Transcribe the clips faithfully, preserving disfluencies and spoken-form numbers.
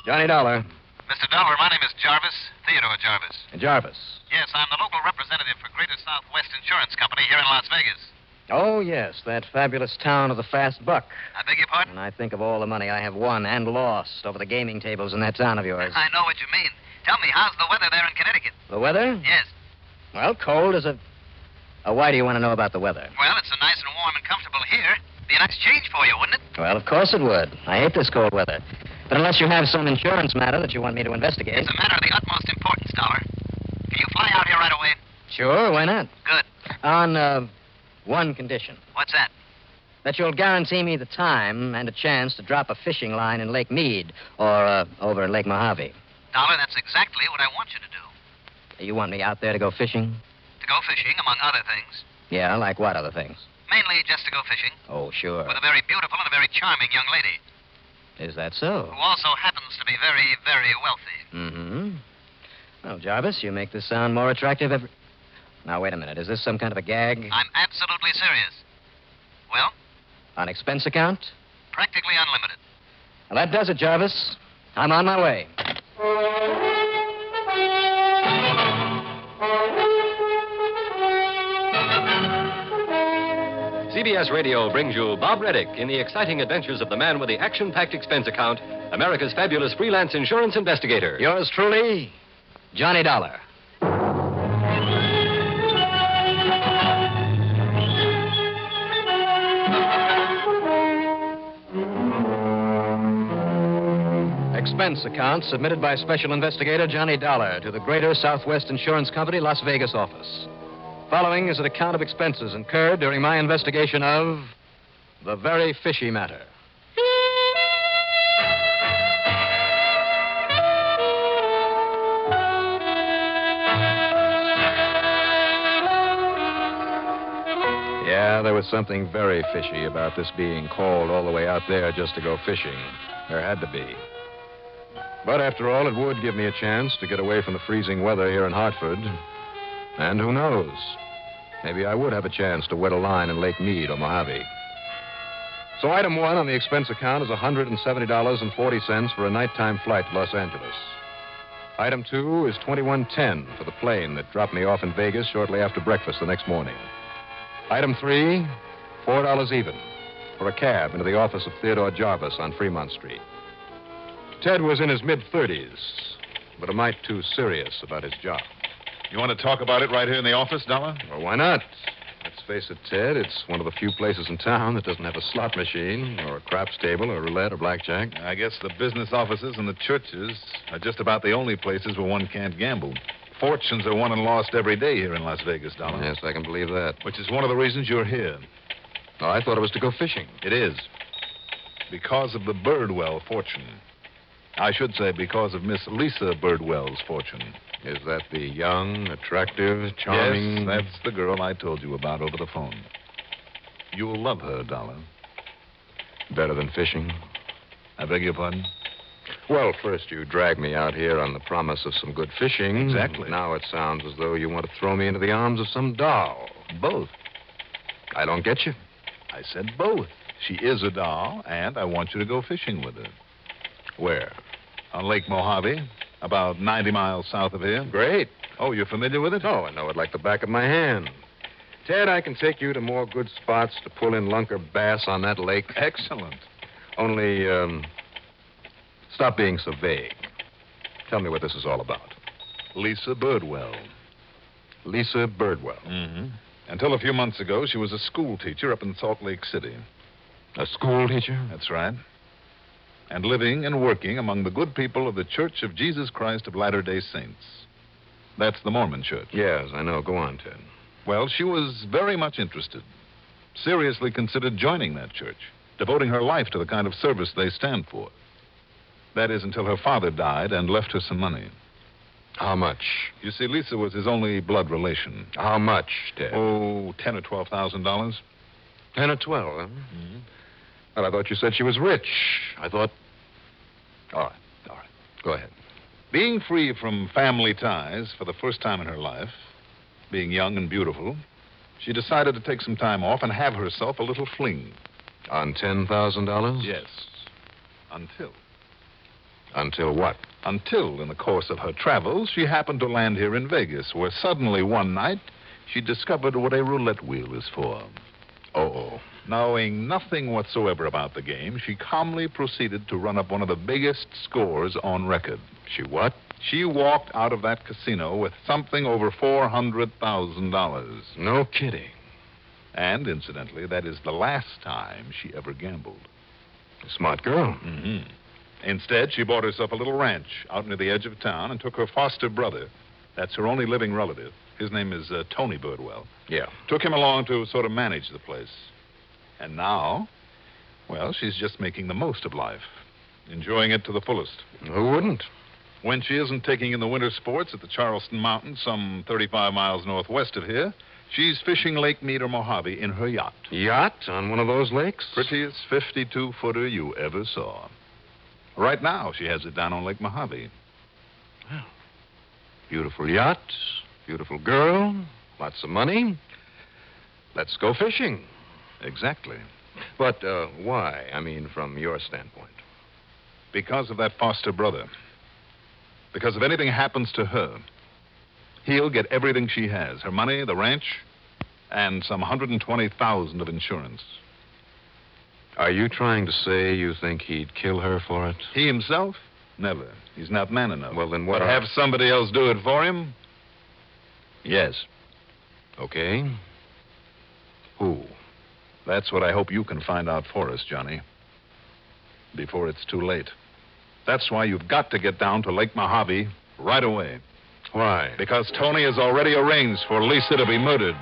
Johnny Dollar. Mister Dollar, my name is Jarvis, Theodore Jarvis. Jarvis. Yes, I'm the local representative for Greater Southwest Insurance Company here in Las Vegas. Oh, yes, that fabulous town of the fast buck. I beg your pardon? And I think of all the money I have won and lost over the gaming tables in that town of yours. I know what you mean. Tell me, how's the weather there in Connecticut? The weather? Yes. Well, cold as a... Uh, why do you want to know about the weather? Well, it's so nice and warm and comfortable here. Be a nice change for you, wouldn't it? Well, of course it would. I hate this cold weather. But unless you have some insurance matter that you want me to investigate... It's a matter of the utmost importance, Dollar. Can you fly out here right away? Sure, why not? Good. On, uh, one condition. What's that? That you'll guarantee me the time and a chance to drop a fishing line in Lake Mead or, uh, over in Lake Mojave. Dollar, that's exactly what I want you to do. You want me out there to go fishing? To go fishing, among other things. Yeah, like what other things? Mainly just to go fishing. Oh, sure. With a very beautiful and a very charming young lady. Is that so? Who also happens to be very, very wealthy. Mm-hmm. Well, Jarvis, you make this sound more attractive every... Now, wait a minute. Is this some kind of a gag? I'm absolutely serious. Well? On expense account? Practically unlimited. Well, that does it, Jarvis. I'm on my way. C B S Radio brings you Bob Reddick in the exciting adventures of the man with the action-packed expense account, America's fabulous freelance insurance investigator. Yours truly, Johnny Dollar. Expense account submitted by Special Investigator Johnny Dollar to the Greater Southwest Insurance Company, Las Vegas office. Following is an account of expenses incurred during my investigation of the very fishy matter. Yeah, there was something very fishy about this being called all the way out there just to go fishing. There had to be. But after all, it would give me a chance to get away from the freezing weather here in Hartford. And who knows? Maybe I would have a chance to wet a line in Lake Mead or Mojave. So item one on the expense account is one hundred seventy dollars and forty cents for a nighttime flight to Los Angeles. Item two is twenty-one ten for the plane that dropped me off in Vegas shortly after breakfast the next morning. Item three, four dollars even for a cab into the office of Theodore Jarvis on Fremont Street. Ted was in his mid-thirties, but a mite too serious about his job. You want to talk about it right here in the office, Dollar? Well, why not? Let's face it, Ted, it's one of the few places in town that doesn't have a slot machine or a craps table or roulette or blackjack. I guess the business offices and the churches are just about the only places where one can't gamble. Fortunes are won and lost every day here in Las Vegas, Dollar. Yes, I can believe that. Which is one of the reasons you're here. Oh, I thought it was to go fishing. It is. Because of the Birdwell fortune. I should say because of Miss Lisa Birdwell's fortune. Is that the young, attractive, charming... Yes, that's the girl I told you about over the phone. You'll love her, Dollar. Better than fishing? I beg your pardon? Well, first you dragged me out here on the promise of some good fishing. Exactly. Now it sounds as though you want to throw me into the arms of some doll. Both. I don't get you. I said both. She is a doll, and I want you to go fishing with her. Where? On Lake Mojave, about ninety miles south of here. Great. Oh, you're familiar with it? Oh, I know it like the back of my hand. Ted, I can take you to more good spots to pull in lunker bass on that lake. Excellent. Only, um, stop being so vague. Tell me what this is all about. Lisa Birdwell. Lisa Birdwell. Mm-hmm. Until a few months ago, she was a school teacher up in Salt Lake City. A school teacher? That's right. And living and working among the good people of the Church of Jesus Christ of Latter-day Saints. That's the Mormon church. Yes, I know. Go on, Ted. Well, she was very much interested. Seriously considered joining that church, devoting her life to the kind of service they stand for. That is, until her father died and left her some money. How much? You see, Lisa was his only blood relation. How much, Ted? Oh, ten or twelve thousand dollars. Ten or twelve, huh? Mm-hmm. Well, I thought you said she was rich. I thought... All right, all right. Go ahead. Being free from family ties for the first time in her life, being young and beautiful, she decided to take some time off and have herself a little fling. On ten thousand dollars? Yes. Until. Until what? Until, in the course of her travels, she happened to land here in Vegas, where suddenly one night she discovered what a roulette wheel is for. Oh-oh. Knowing nothing whatsoever about the game, she calmly proceeded to run up one of the biggest scores on record. She what? She walked out of that casino with something over four hundred thousand dollars. No kidding. And, incidentally, that is the last time she ever gambled. Smart girl. Mm-hmm. Instead, she bought herself a little ranch out near the edge of town and took her foster brother. That's her only living relative. His name is uh, Tony Birdwell. Yeah. Took him along to sort of manage the place. And now, well, she's just making the most of life, enjoying it to the fullest. Who wouldn't? When she isn't taking in the winter sports at the Charleston Mountains, some thirty-five miles northwest of here, she's fishing Lake Mead or Mojave in her yacht. Yacht on one of those lakes? Prettiest fifty-two footer you ever saw. Right now, she has it down on Lake Mojave. Well, beautiful yacht, beautiful girl, lots of money. Let's go fishing. Exactly. But uh, why? I mean, from your standpoint. Because of that foster brother. Because if anything happens to her, he'll get everything she has. Her money, the ranch, and some one hundred twenty thousand dollars of insurance. Are you trying to say you think he'd kill her for it? He himself? Never. He's not man enough. Well, then what But are... have somebody else do it for him? Yes. Okay. Who? That's what I hope you can find out for us, Johnny. Before it's too late. That's why you've got to get down to Lake Mojave right away. Why? Because Tony has already arranged for Lisa to be murdered.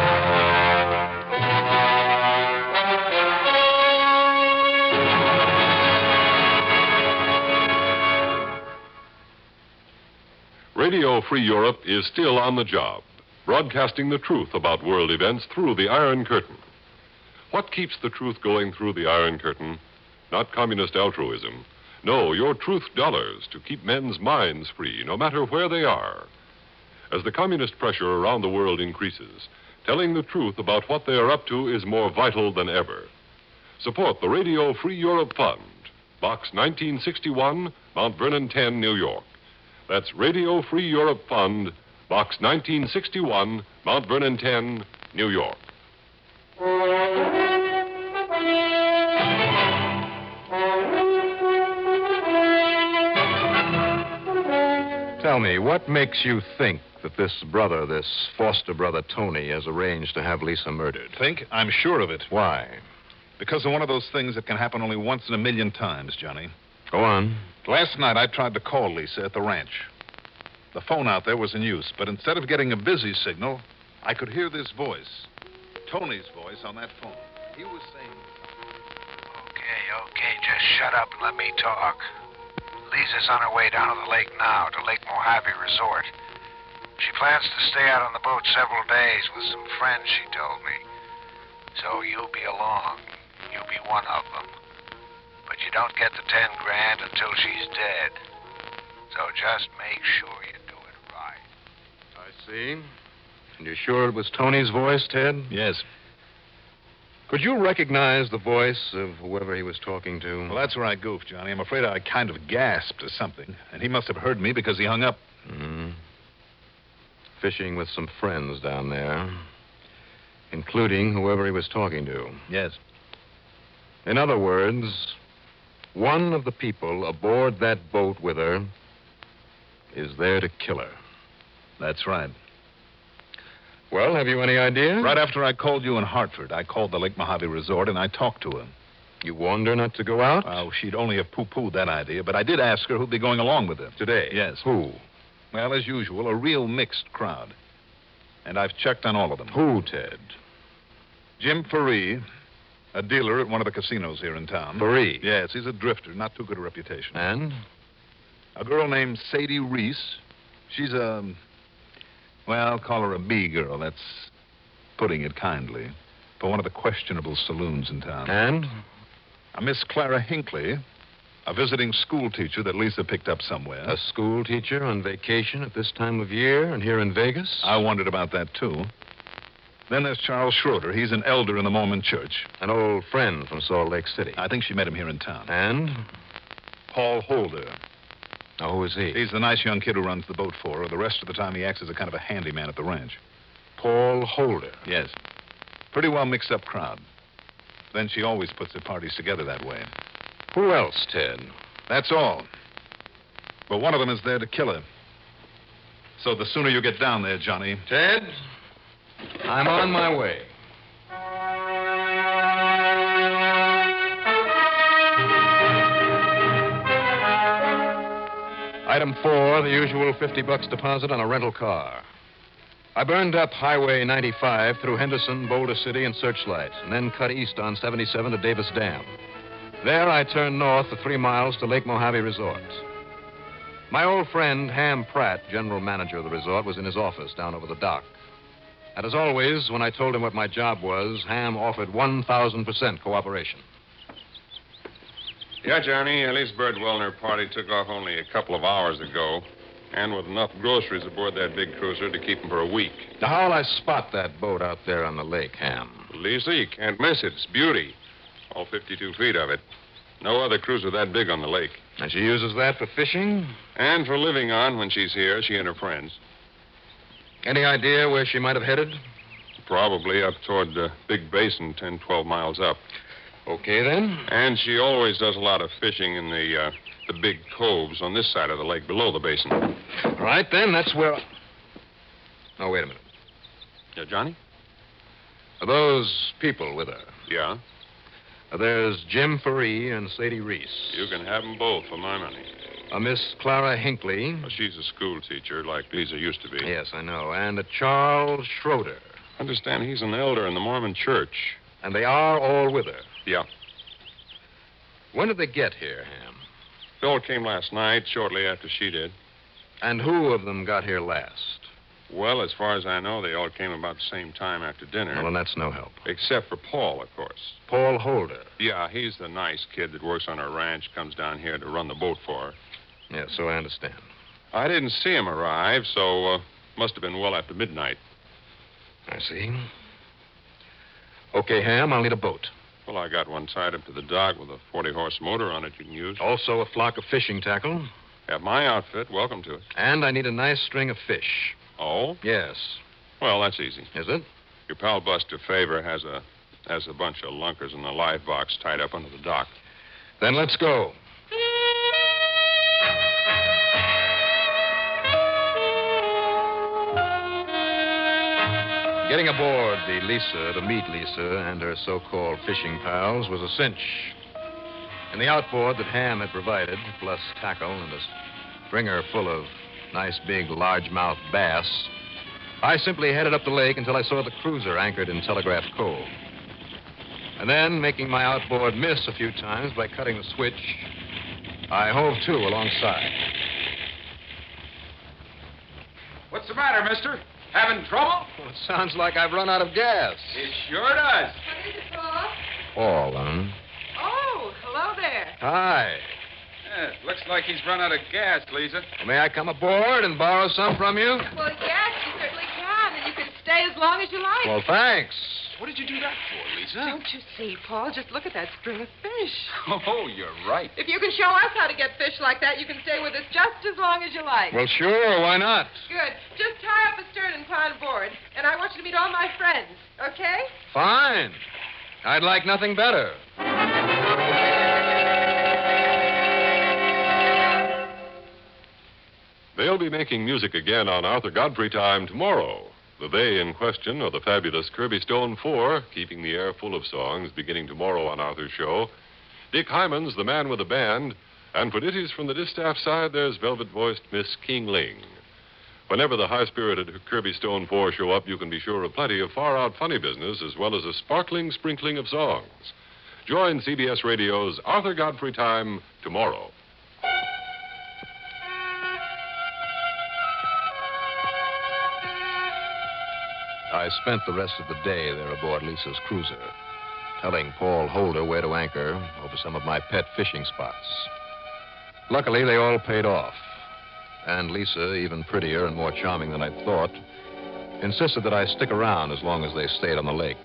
Radio Free Europe is still on the job, broadcasting the truth about world events through the Iron Curtain. What keeps the truth going through the Iron Curtain? Not communist altruism. No, your truth dollars to keep men's minds free, no matter where they are. As the communist pressure around the world increases, telling the truth about what they are up to is more vital than ever. Support the Radio Free Europe Fund, Box nineteen sixty-one, Mount Vernon ten, New York. That's Radio Free Europe Fund, Box nineteen sixty-one, Mount Vernon ten, New York. Tell me, what makes you think that this brother, this foster brother Tony, has arranged to have Lisa murdered? Think? I'm sure of it. Why? Because of one of those things that can happen only once in a million times, Johnny. Go on. Last night, I tried to call Lisa at the ranch. The phone out there was in use, but instead of getting a busy signal, I could hear this voice. Tony's voice on that phone. He was saying... Okay, okay, just shut up and let me talk. Lisa's on her way down to the lake now, to Lake Mojave Resort. She plans to stay out on the boat several days with some friends, she told me. So you'll be along. You'll be one of them. But you don't get the ten grand until she's dead. So just make sure you do it right. I see. And you're sure it was Tony's voice, Ted? Yes. Could you recognize the voice of whoever he was talking to? Well, that's where I goofed, Johnny. I'm afraid I kind of gasped or something, and he must have heard me because he hung up. Mm-hmm. Fishing with some friends down there, including whoever he was talking to. Yes. In other words, one of the people aboard that boat with her is there to kill her. That's right. Well, have you any idea? Right after I called you in Hartford, I called the Lake Mojave Resort and I talked to her. You warned her not to go out? Well, she'd only have poo-pooed that idea, but I did ask her who'd be going along with her. Today? Yes. Who? Well, as usual, a real mixed crowd. And I've checked on all of them. Who, Ted? Jim Faree, a dealer at one of the casinos here in town. Faree? Yes, he's a drifter, not too good a reputation. And? A girl named Sadie Reese. She's a, well, call her a B-girl. That's putting it kindly. For one of the questionable saloons in town. And? A Miss Clara Hinckley, a visiting school teacher that Lisa picked up somewhere. A school teacher on vacation at this time of year and here in Vegas? I wondered about that, too. Then there's Charles Schroeder. He's an elder in the Mormon church. An old friend from Salt Lake City. I think she met him here in town. And? Paul Holder, Oh, who is he? He's the nice young kid who runs the boat for her. The rest of the time, he acts as a kind of a handyman at the ranch. Paul Holder. Yes. Pretty well mixed up crowd. Then she always puts her parties together that way. Who else, Ted? That's all. But one of them is there to kill her. So the sooner you get down there, Johnny. Ted, I'm on my way. Item four, the usual fifty bucks deposit on a rental car. I burned up Highway ninety-five through Henderson, Boulder City, and Searchlight, and then cut east on seventy-seven to Davis Dam. There, I turned north the three miles to Lake Mojave Resort. My old friend, Ham Pratt, general manager of the resort, was in his office down over the dock. And as always, when I told him what my job was, Ham offered one thousand percent cooperation. Yeah, Johnny, Elise Birdwell and her party took off only a couple of hours ago, and with enough groceries aboard that big cruiser to keep them for a week. Now, how'll I spot that boat out there on the lake, Ham? Lisa, you can't miss it. It's beauty. All fifty-two feet of it. No other cruiser that big on the lake. And she uses that for fishing? And for living on when she's here, she and her friends. Any idea where she might have headed? Probably up toward the big basin, ten, twelve miles up. Okay, then. And she always does a lot of fishing in the, uh, the big coves on this side of the lake below the basin. All right, then. That's where... Oh, wait a minute. Yeah, Johnny? Are those people with her? Yeah. Uh, There's Jim Faree and Sadie Reese. You can have them both for my money. A Miss Clara Hinckley. Well, she's a school teacher like Lisa used to be. Yes, I know. And a Charles Schroeder. Understand he's an elder in the Mormon church. And they are all with her. Yeah. When did they get here, Ham? Bill came last night, shortly after she did. And who of them got here last? Well, as far as I know, they all came about the same time after dinner. Well, then that's no help. Except for Paul, of course. Paul Holder. Yeah, he's the nice kid that works on our ranch, comes down here to run the boat for her. Yes, so I understand. I didn't see him arrive, so uh, must have been well after midnight. I see. Okay, Ham, I'll need a boat. Well, I got one tied up to the dock with a forty-horse motor on it you can use. Also a flock of fishing tackle. Have my outfit. Welcome to it. And I need a nice string of fish. Oh? Yes. Well, that's easy. Is it? Your pal Buster Favor has a has a bunch of lunkers in the live box tied up under the dock. Then let's go. Getting aboard the Lisa to meet Lisa and her so-called fishing pals was a cinch. In the outboard that Ham had provided, plus tackle and a stringer full of nice big largemouth bass, I simply headed up the lake until I saw the cruiser anchored in Telegraph Cove. And then, making my outboard miss a few times by cutting the switch, I hove to alongside. What's the matter, mister? Having trouble? Well, it sounds like I've run out of gas. It sure does. What is it, Paul? Paul, huh? Oh, hello there. Hi. Yeah, looks like he's run out of gas, Lisa. May I come aboard and borrow some from you? Well, yes, you certainly can, and you can stay as long as you like. Well, thanks. What did you do that for, Lisa? Don't you see, Paul? Just look at that string of fish. Oh, you're right. If you can show us how to get fish like that, you can stay with us just as long as you like. Well, sure. Why not? Good. Just tie up a stern and climb aboard, and I want you to meet all my friends, okay? Fine. I'd like nothing better. They'll be making music again on Arthur Godfrey Time tomorrow. The they in question are the fabulous Kirby Stone Four, keeping the air full of songs beginning tomorrow on Arthur's show. Dick Hyman's The Man with the Band, and for ditties from the distaff side, there's velvet-voiced Miss King Ling. Whenever the high-spirited Kirby Stone Four show up, you can be sure of plenty of far-out funny business as well as a sparkling sprinkling of songs. Join C B S Radio's Arthur Godfrey Time tomorrow. I spent the rest of the day there aboard Lisa's cruiser, telling Paul Holder where to anchor over some of my pet fishing spots. Luckily, they all paid off. And Lisa, even prettier and more charming than I thought, insisted that I stick around as long as they stayed on the lake.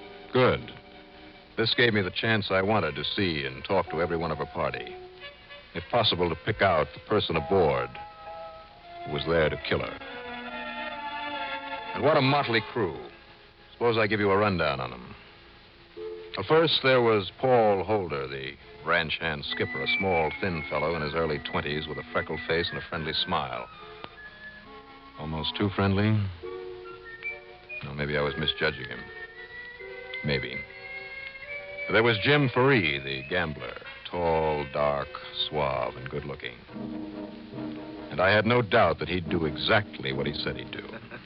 Good. This gave me the chance I wanted to see and talk to every one of her party. if possible, to pick out the person aboard who was there to kill her. And what a motley crew. Suppose I give you a rundown on them. Well, first, there was Paul Holder, the ranch hand skipper, a small, thin fellow in his early twenties with a freckled face and a friendly smile. Almost too friendly? No, maybe I was misjudging him. Maybe. There was Jim Faree, the gambler, tall, dark, suave, and good-looking. And I had no doubt that he'd do exactly what he said he'd do.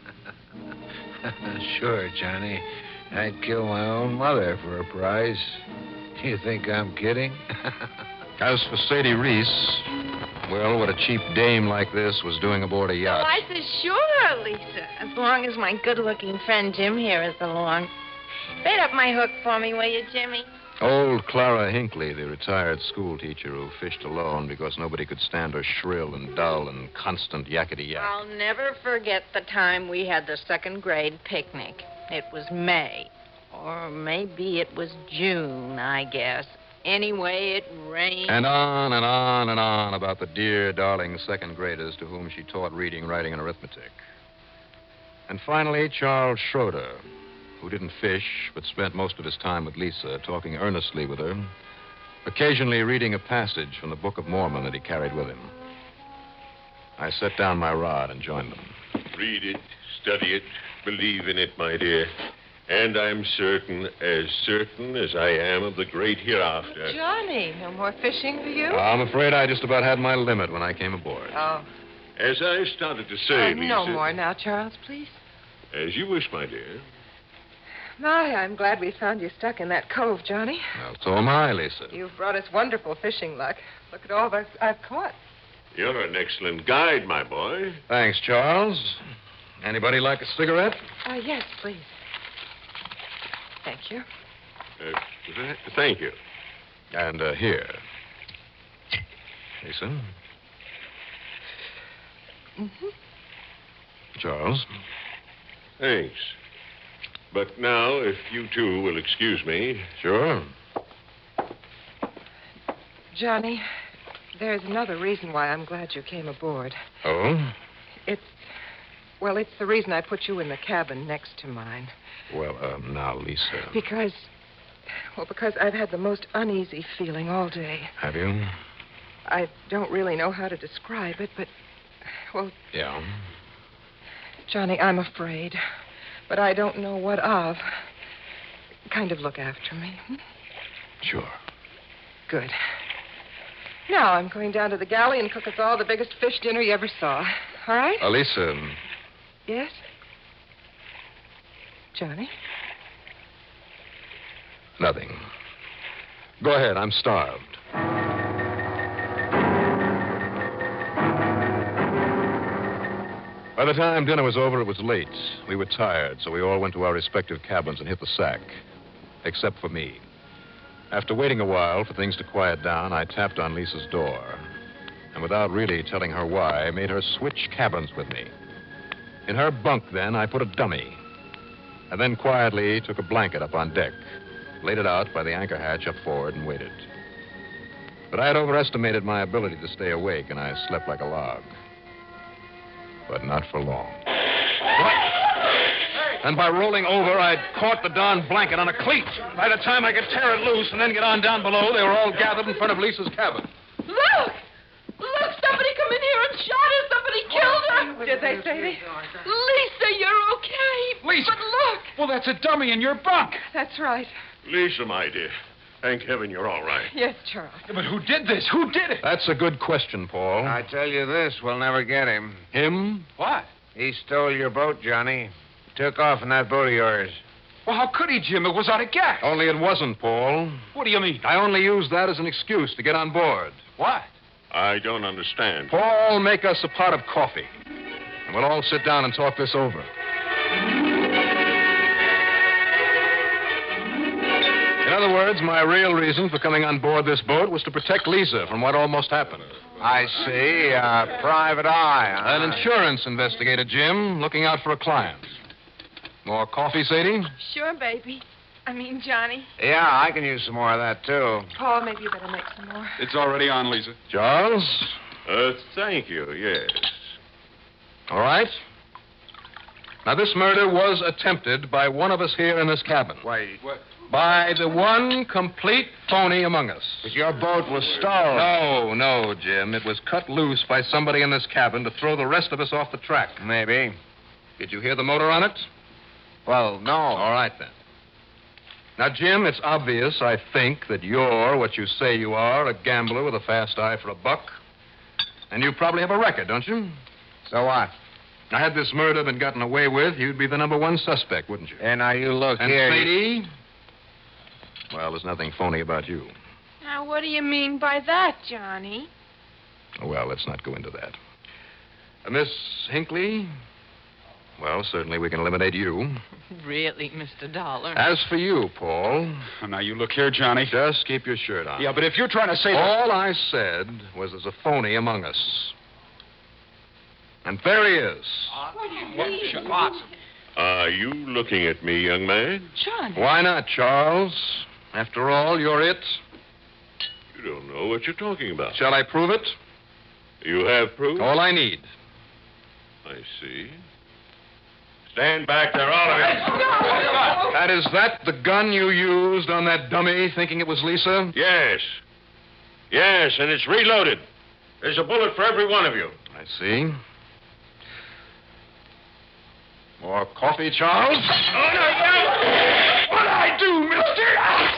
Sure, Johnny. I'd kill my own mother for a prize. Do you think I'm kidding? As for Sadie Reese, well, what a cheap dame like this was doing aboard a yacht. Oh, I said, sure, Lisa, as long as my good-looking friend Jim here is along. Bait up my hook for me, will you, Jimmy? Old Clara Hinckley, the retired school teacher who fished alone because nobody could stand her shrill and dull and constant yakety-yak. I'll never forget the time we had the second grade picnic. It was May. Or maybe it was June, I guess. Anyway, it rained. And on and on and on about the dear, darling second graders to whom she taught reading, writing, and arithmetic. And finally, Charles Schroeder, who didn't fish but spent most of his time with Lisa, talking earnestly with her, occasionally reading a passage from the Book of Mormon that he carried with him. I set down my rod and joined them. Read it, study it, believe in it, my dear. And I'm certain, as certain as I am of the great hereafter. Johnny, no more fishing for you? I'm afraid I just about had my limit when I came aboard. Oh. As I started to say, Uh, Lisa... no more now, Charles, please. As you wish, my dear. My, I'm glad we found you stuck in that cove, Johnny. Well, so am I, Lisa. You've brought us wonderful fishing luck. Look at all that I've caught. You're an excellent guide, my boy. Thanks, Charles. Anybody like a cigarette? Uh, yes, please. Thank you. Uh, th- thank you. And uh, here. Lisa. Mm-hmm. Charles. Thanks. But now, if you two will excuse me. Sure. Johnny, there's another reason why I'm glad you came aboard. Oh? It's, well, it's the reason I put you in the cabin next to mine. Well, um, now, Lisa. Because, well, because I've had the most uneasy feeling all day. Have you? I don't really know how to describe it, but, well... Yeah? Johnny, I'm afraid. But I don't know what of. Kind of look after me. Hmm? Sure. Good. Now I'm going down to the galley and cook us all the biggest fish dinner you ever saw. All right? Uh, Lisa. Yes? Johnny? Nothing. Go ahead. I'm starved. By the time dinner was over, it was late. We were tired, so we all went to our respective cabins and hit the sack. Except for me. After waiting a while for things to quiet down, I tapped on Lisa's door. And without really telling her why, I made her switch cabins with me. In her bunk, then, I put a dummy. And then quietly took a blanket up on deck, laid it out by the anchor hatch up forward, and waited. But I had overestimated my ability to stay awake, and I slept like a log. But not for long. What? And by rolling over, I'd caught the darn blanket on a cleat. By the time I could tear it loose and then get on down below, they were all gathered in front of Lisa's cabin. Look! Look, somebody come in here and shot her. Somebody killed her. Did they, Sadie? Lisa, you're okay. Lisa! But look. Well, that's a dummy in your bunk. That's right. Lisa, my dear. Thank heaven you're all right. Yes, Charles. Yeah, but who did this? Who did it? That's a good question, Paul. I tell you this, we'll never get him. Him? What? He stole your boat, Johnny. Took off in that boat of yours. Well, how could he, Jim? It was out of gas. Only it wasn't, Paul. What do you mean? I only used that as an excuse to get on board. What? I don't understand. Paul, make us a pot of coffee. And we'll all sit down and talk this over. In other words, my real reason for coming on board this boat was to protect Lisa from what almost happened. I see. Uh, private eye, huh? An insurance investigator, Jim, looking out for a client. More coffee, Sadie? Sure, baby. I mean, Johnny. Yeah, I can use some more of that, too. Paul, maybe you better make some more. It's already on, Lisa. Charles? Uh, thank you, yes. All right. Now, this murder was attempted by one of us here in this cabin. Why? What? By the one complete phony among us. But your boat was stolen. No, no, Jim. It was cut loose by somebody in this cabin to throw the rest of us off the track. Maybe. Did you hear the motor on it? Well, no. All right, then. Now, Jim, it's obvious, I think, that you're what you say you are, a gambler with a fast eye for a buck. And you probably have a record, don't you? So what? Now, had this murder been gotten away with, you'd be the number one suspect, wouldn't you? And now you look and here. Sadie? Well, there's nothing phony about you. Now, what do you mean by that, Johnny? Well, let's not go into that. Uh, Miss Hinckley? Well, certainly we can eliminate you. Really, Mister Dollar? As for you, Paul. Oh, now, you look here, Johnny. Just keep your shirt on. Yeah, but if you're trying to say that... All I said was there's a phony among us. And there he is. What? Are you looking at me, young man? Johnny. Why not, Charles? After all, you're it. You don't know what you're talking about. Shall I prove it? You have proof? All I need. I see. Stand back there, all of you. That is that the gun you used on that dummy thinking it was Lisa? Yes. Yes, and it's reloaded. There's a bullet for every one of you. I see. More coffee, Charles? What'd I do, mister?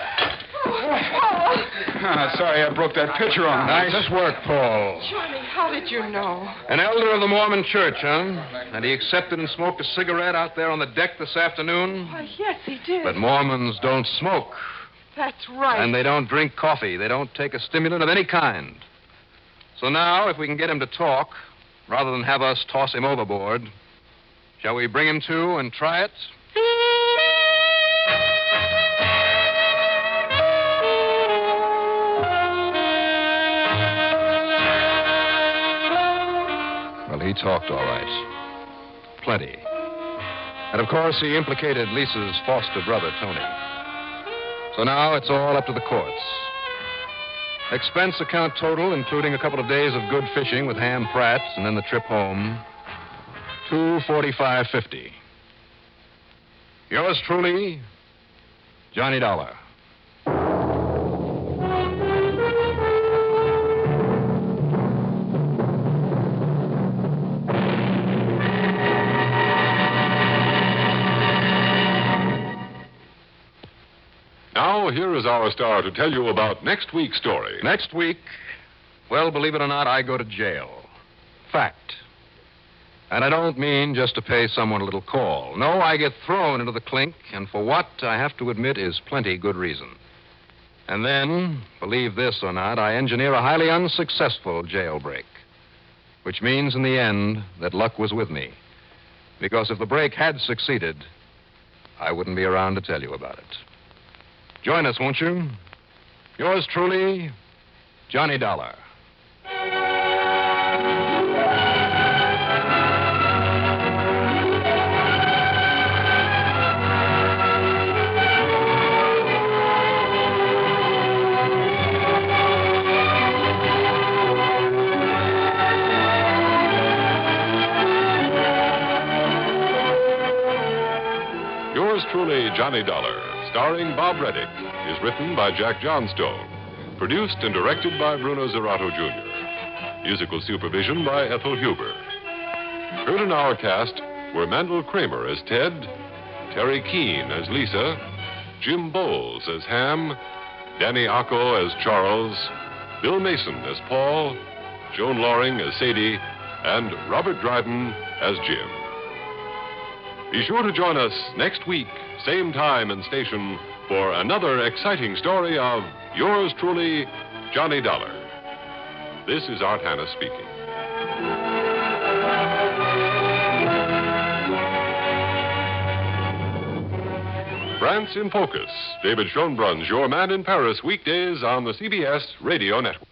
Ah, sorry I broke that pitcher on. Nice work, Paul. Johnny, how did you know? An elder of the Mormon church, huh? And he accepted and smoked a cigarette out there on the deck this afternoon? Why, yes, he did. But Mormons don't smoke. That's right. And they don't drink coffee. They don't take a stimulant of any kind. So now, if we can get him to talk, rather than have us toss him overboard, shall we bring him to and try it? Well, he talked all right. Plenty. And, of course, he implicated Lisa's foster brother, Tony. So now it's all up to the courts. Expense account total, including a couple of days of good fishing with Ham Pratt and then the trip home, two forty-five fifty. Yours truly, Johnny Dollar. Now, here is our star to tell you about next week's story. Next week, well, believe it or not, I go to jail. Fact. And I don't mean just to pay someone a little call. No, I get thrown into the clink, and for what, I have to admit, is plenty good reason. And then, believe this or not, I engineer a highly unsuccessful jailbreak. Which means, in the end, that luck was with me. Because if the break had succeeded, I wouldn't be around to tell you about it. Join us, won't you? Yours truly, Johnny Dollar. Yours truly, Johnny Dollar, starring Bob Reddick, is written by Jack Johnstone. Produced and directed by Bruno Zerato Junior Musical supervision by Ethel Huber. Heard in our cast were Mandel Kramer as Ted, Terry Keane as Lisa, Jim Bowles as Ham, Danny Acco as Charles, Bill Mason as Paul, Joan Loring as Sadie, and Robert Dryden as Jim. Be sure to join us next week, same time and station, for another exciting story of yours truly, Johnny Dollar. This is Art Hanna speaking. France in Focus. David Schoenbrun's Your Man in Paris, weekdays on the C B S Radio Network.